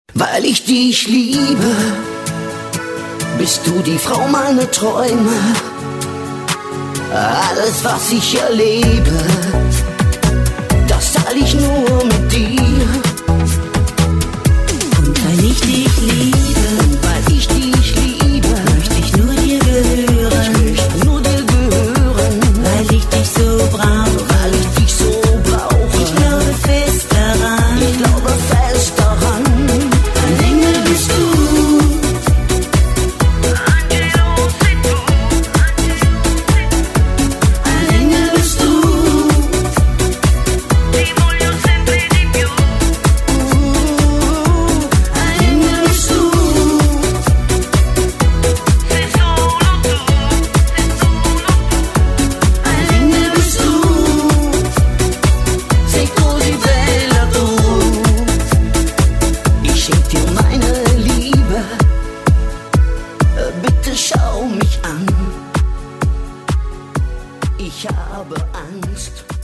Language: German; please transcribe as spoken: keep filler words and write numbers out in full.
Weil ich dich liebe, bist du die Frau meiner Träume. Alles, was ich erlebe, das teile ich nur mit dir. Und weil ich dich liebe, weil ich dich liebe, möchte ich nur dir gehören. Ich möchte nur dir gehören, weil ich dich so brauche, weil ich dich so brauche. Ich glaube fest daran, ich glaube fest daran. Ein Engel bist du. Bitte schau mich an, ich habe Angst.